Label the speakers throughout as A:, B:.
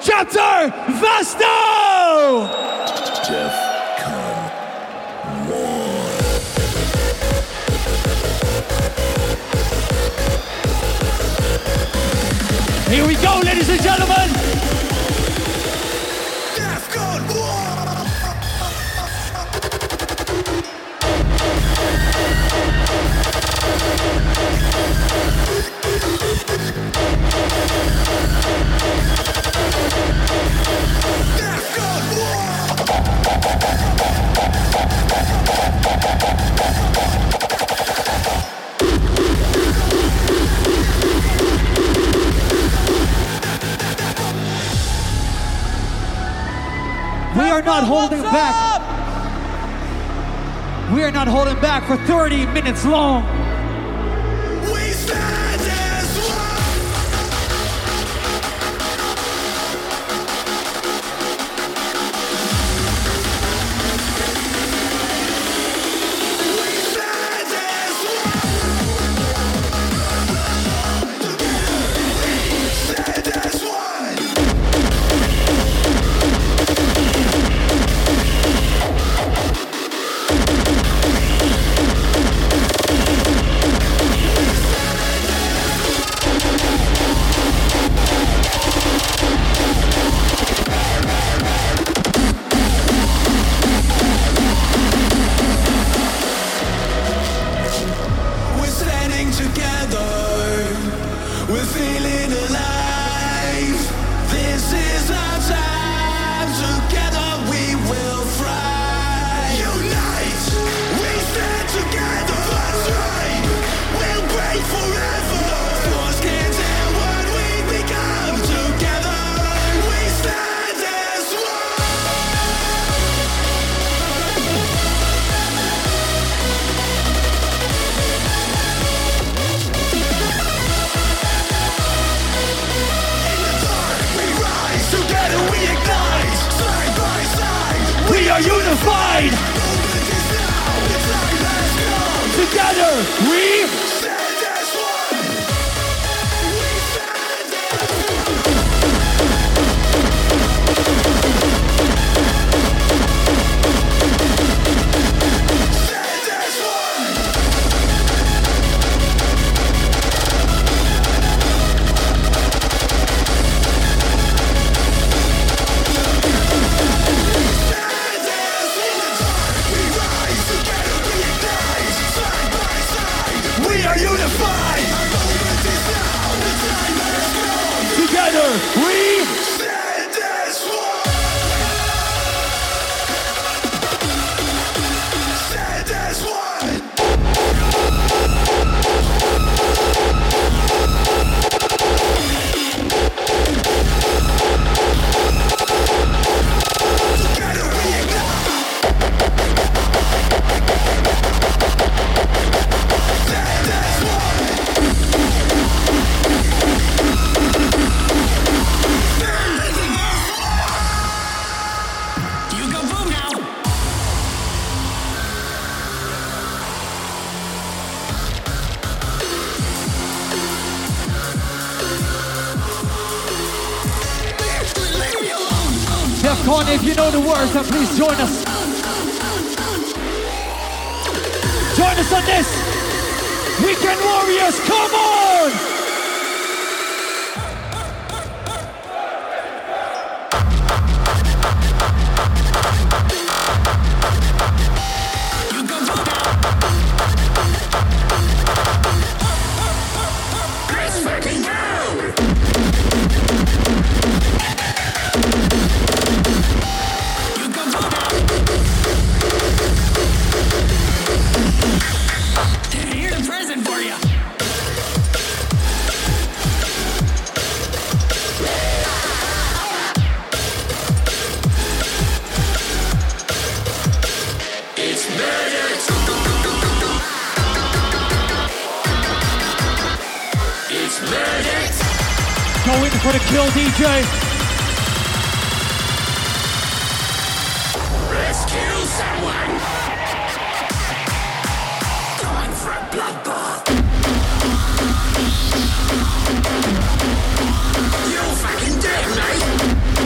A: Chapter Vasto!
B: Defcon 1.
A: Here we go, ladies and gentlemen.
B: Defcon 1.
A: We are not holding back. We are not holding back for 30 minutes long.
B: We stand as one. We stand as one. Stand as one. We're standing together. We're feeling alive. This is our time. Together we will thrive. Unite. We stand together. That's right. We'll break forever. Force can't tell what we become. Together we stand as one. We rise, together we ignite. Side by side,
A: We are unified.
B: movement is now. The time has come.
A: Together we
B: Stand as one. We stand as one. Stand as one. Stand as one. We rise, together we ignite. Side by side,
A: we are unified.
B: our movement is now. The time has come.
A: Together we
B: Stand as one. Stand as one. Together we ignite. Stand as one. You go boom now.
A: Defcon, if you know the words, then please join us. Join us on this. Weekend Warriors, come on!
B: You go boom now. Let's fucking go. You go boom now. Here's a present for you. It's murder. It's murder.
A: Going for the kill, DJ.
B: Rescue someone. Going for a bloodbath. You fucking dead, mate.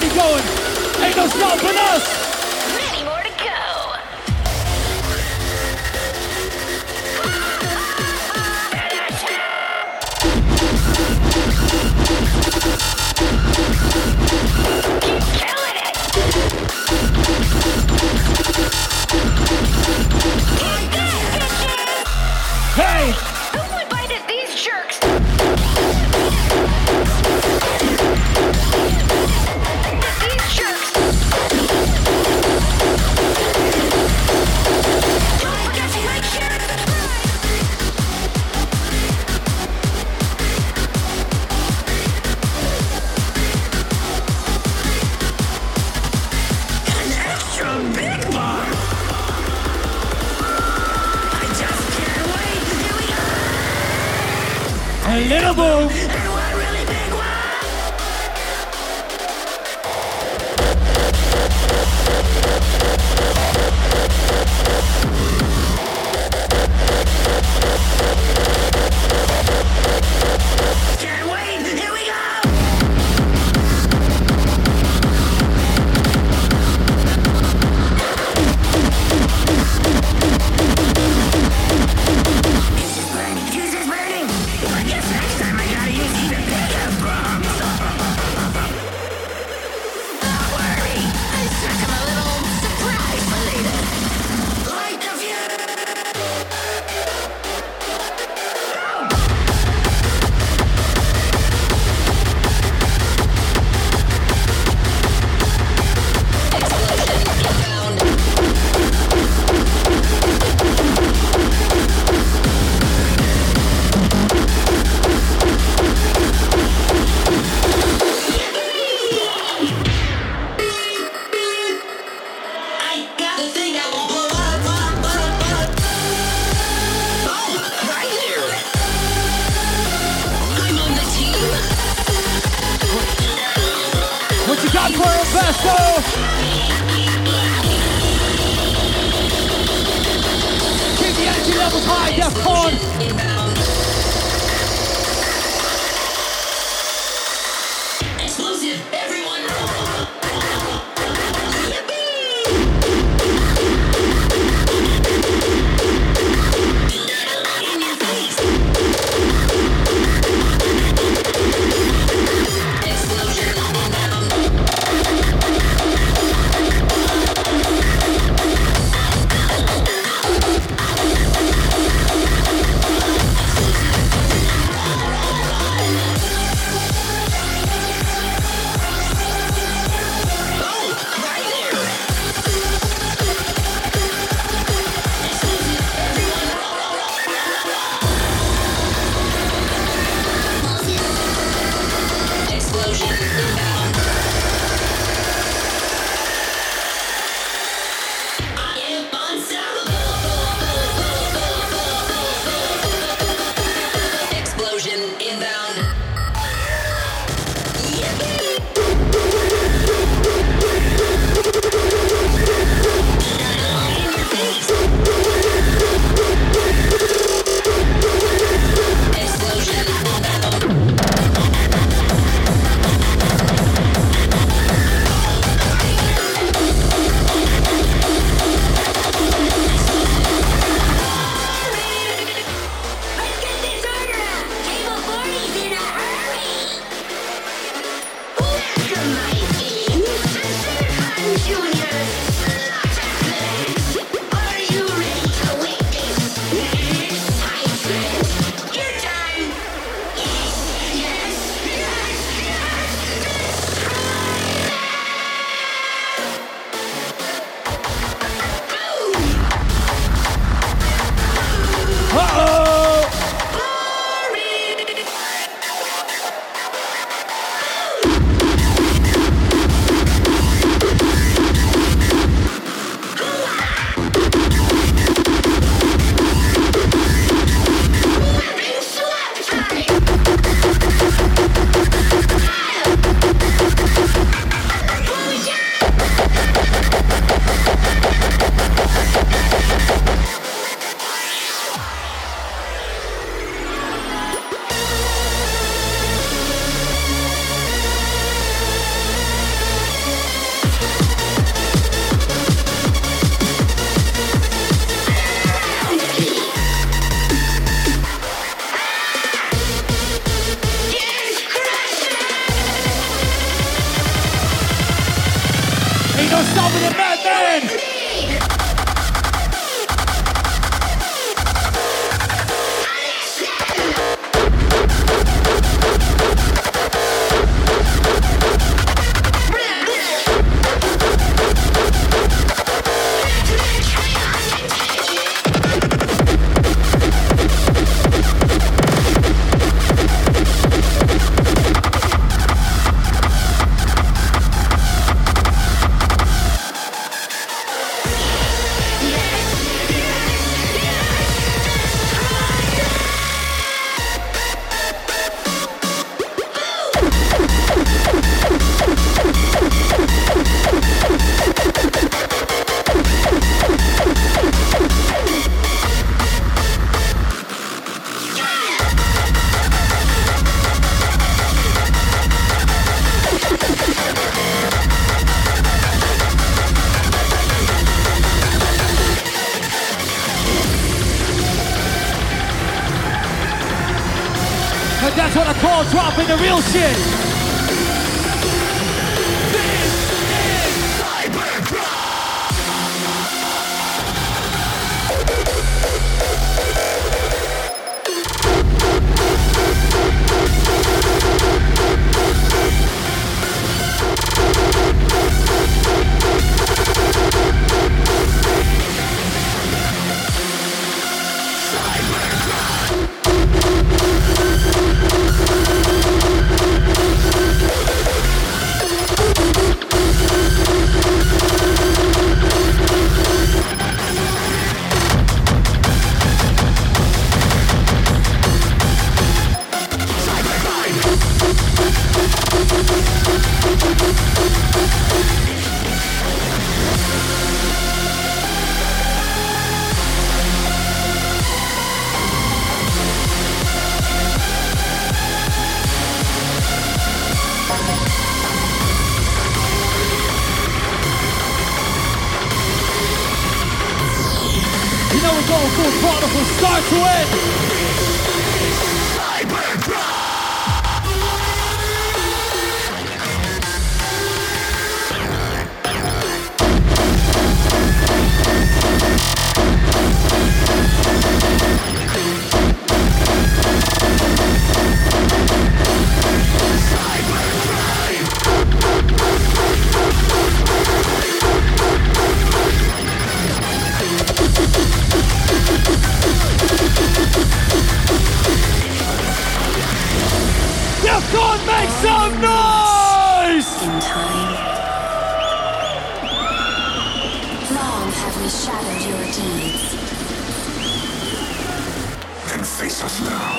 A: party going. Ain't no stopping us.
C: Many more to go. Keep killing it. Take that, bitches.
A: Hey,
C: Who invited these jerks? These jerks. Don't forget to like, share, and subscribe.
B: An extra big bar. I just can't wait. Here we go.
A: a little boom.
B: And one really big one. Can't wait. Here we go. Fuse is burning. I guess next time I gotta use even bigger bombs. Don't worry, I stuck him a little surprise for later. Light the fuse. I got the thing that will blow up. Oh, right there. I'm on the team.
A: What you got for him, Vasco? Keep the energy levels high, Defcon.
B: Explosive, everyone. In your face. Explosion.
A: That's what I call dropping the real shit. From start to end. Defcon, make some noise!
D: In time, long have we shadowed your deeds.
E: Then face us now.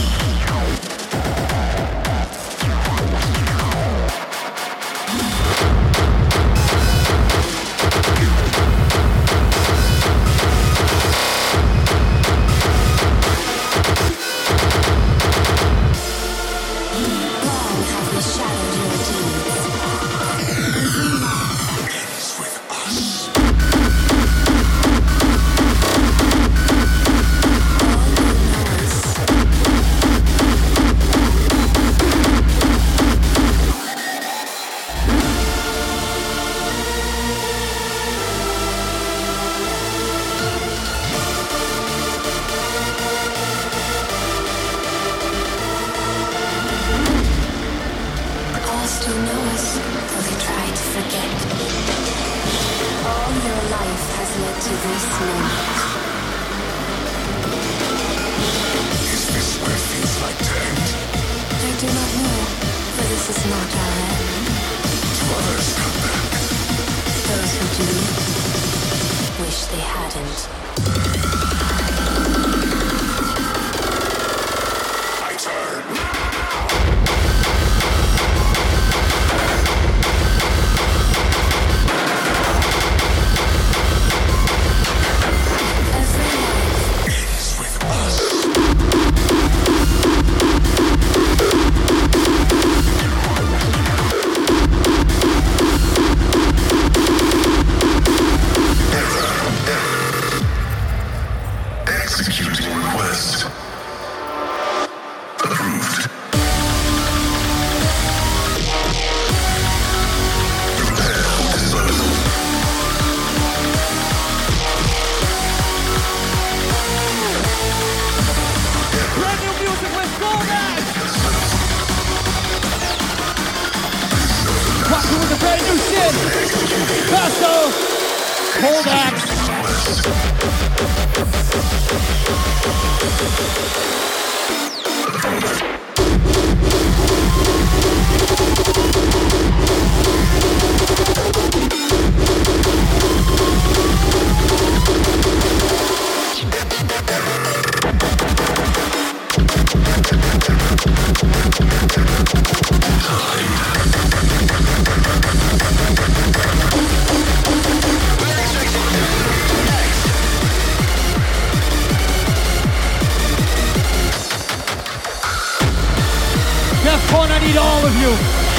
A: Defcon, I need all of you.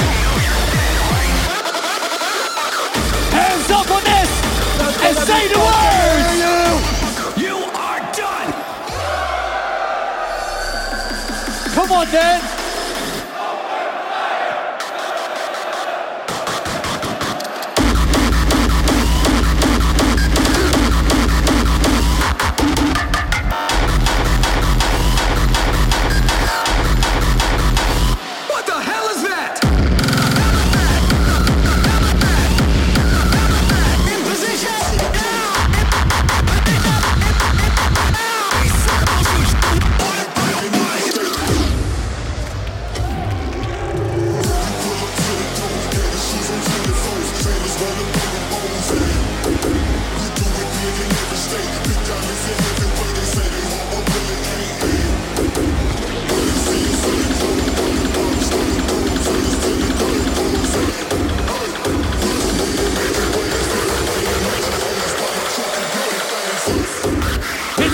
A: Hands up on this and say the words.
E: You are done.
A: Come on, Dan.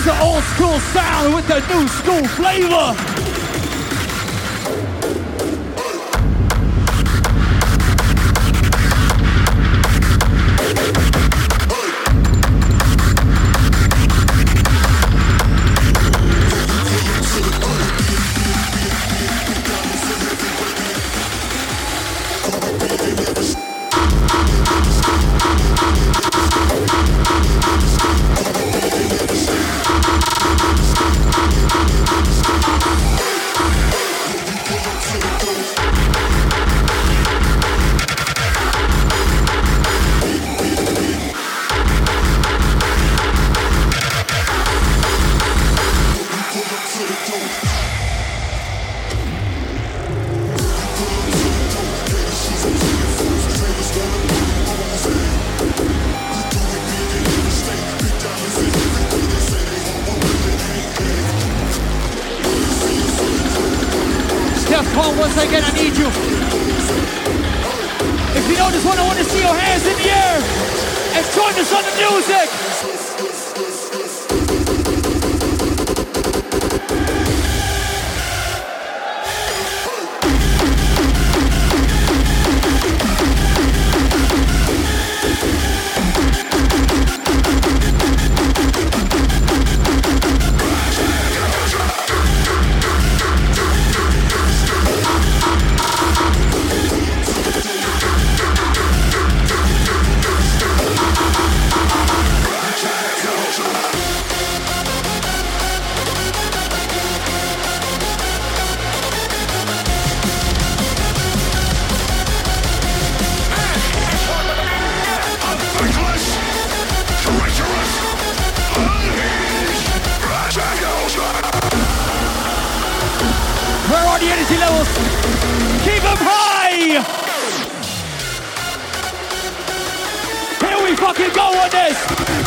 A: It's an old school sound with the new school flavor. Once again, I need you. If you know this one, I want to see your hands in the air and join us on the music. Levels. Keep them high! Here we fucking go on this!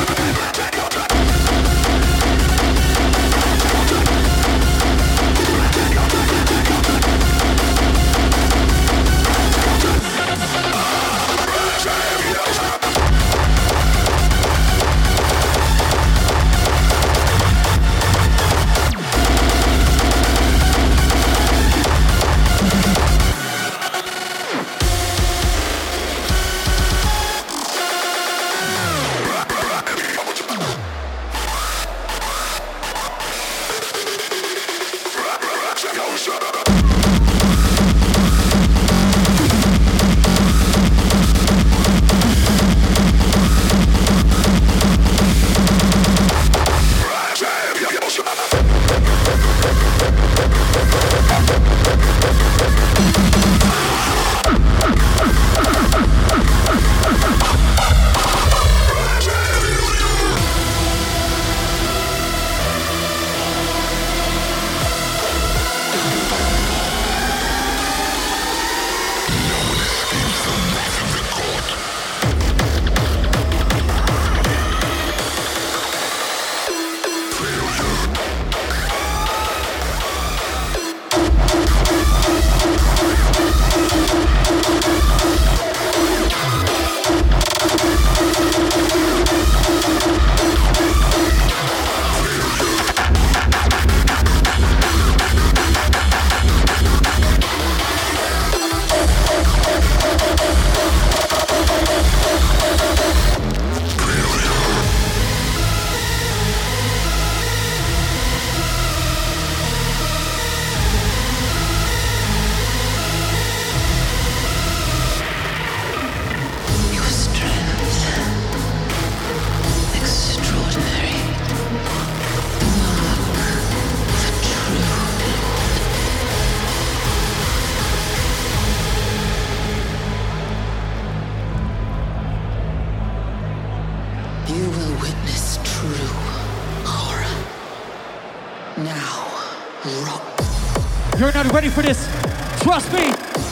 A: You're not ready for this. Trust me.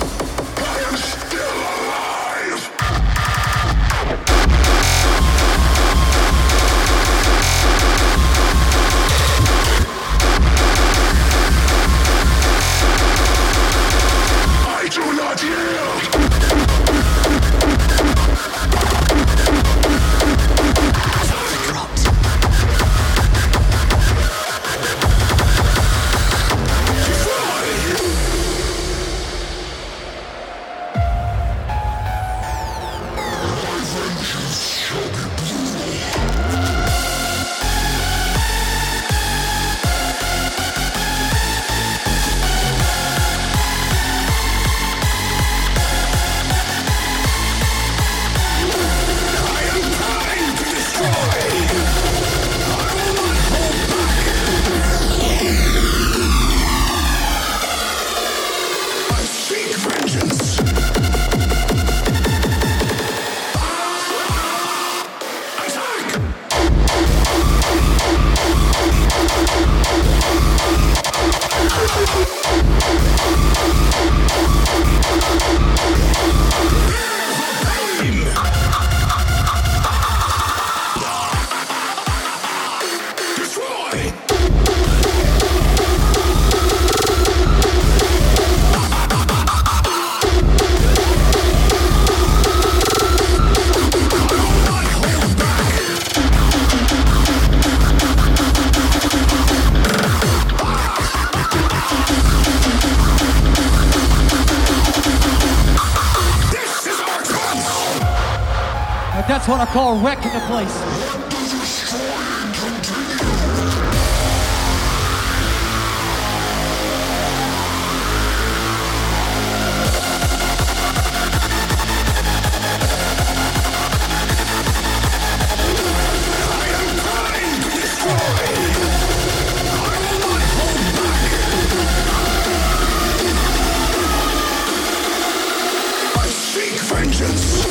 E: I am still alive. I do not yield.
A: That's what I call wrecking the place.
E: I seek vengeance.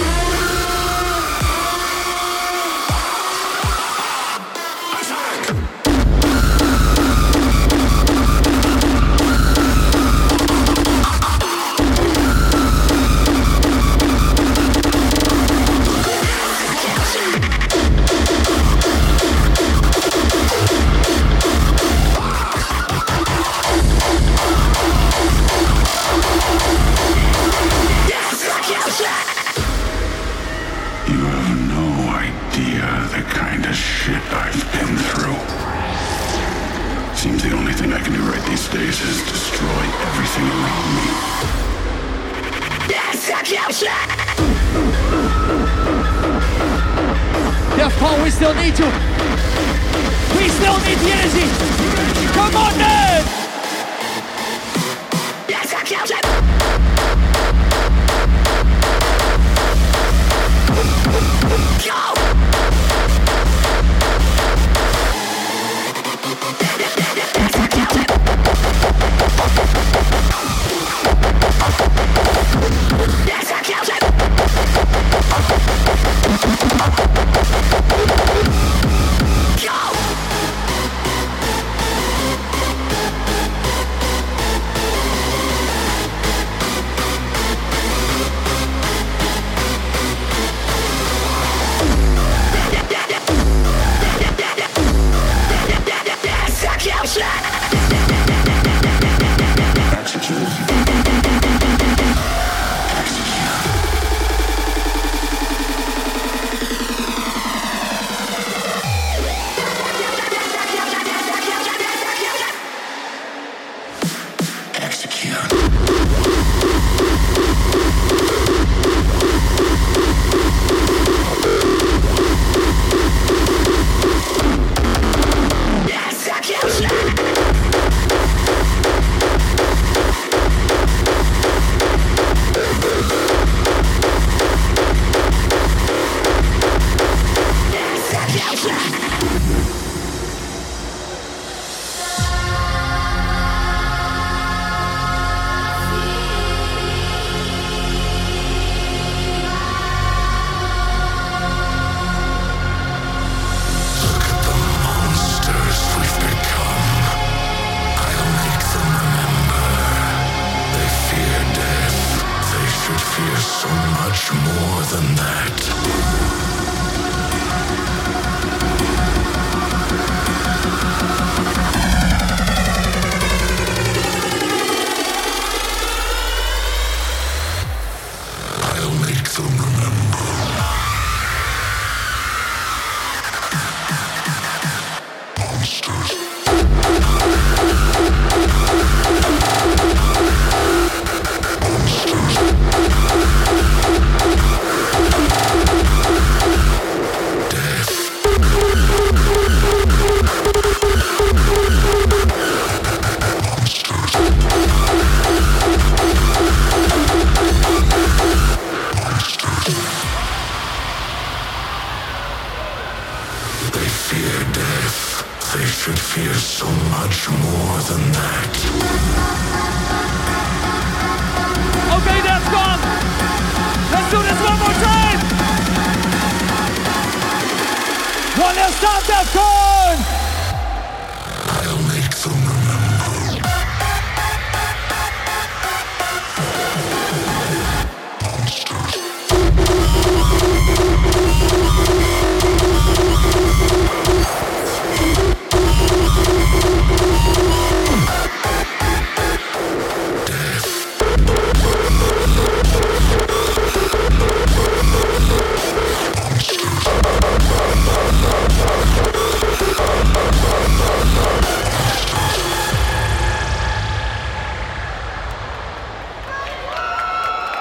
A: Defcon, we still need you. We still need the energy. Come on, Ned!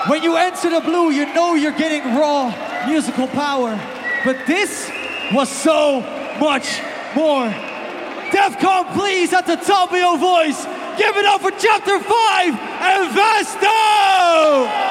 A: When you enter the blue, you know you're getting raw musical power. But this was so much more. Defcon, please, at the top of your voice, give it up for Chapter 5 and Vasto!